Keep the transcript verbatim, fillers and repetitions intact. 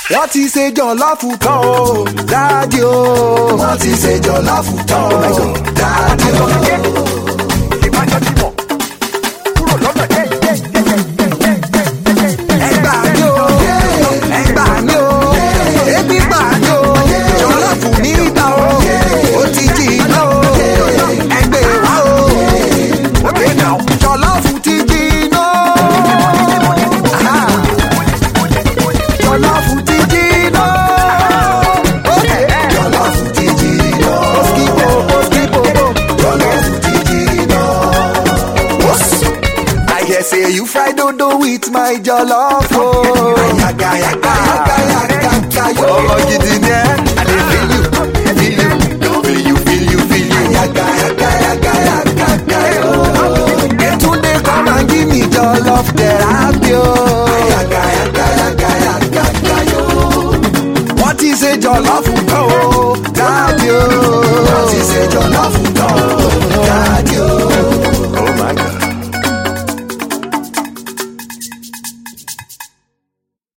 wọ́n ti ṣe jọ̀lọ́fù tán o dáàdì o. wọ́n ti ṣe jọ̀lọ́fù tán o dáàdì o. ìbájọ́ ti mọ̀ kúrò lọ́nà ẹ gbà mí o ẹ gbà mí o ebi gbà mí o jọ̀lọ́fù mi gbà o ó ti jìnnà o ẹ gbé wá o jọ̀lọ́fù ti jìnnà jọ̀lọ́fù ti jìnnà jọ̀lọ́fù ti jìnnà oskipo oskipo jọ̀lọ́fù ti jìnnà. I hear say you fry dodo with my jollof o. Ayaga ayaga ayaga ayaga yo. Ọmọ gidi ni ẹ, I dey feel you, feel you, feel you, feel you, feel you. Ayaga ayaga ayaga ayaga yo. Yetunde come and give me jollof therapy o. Ayaga ayaga ayaga ayaga yo. What is a jollof o? Therapy o. What is a jollof?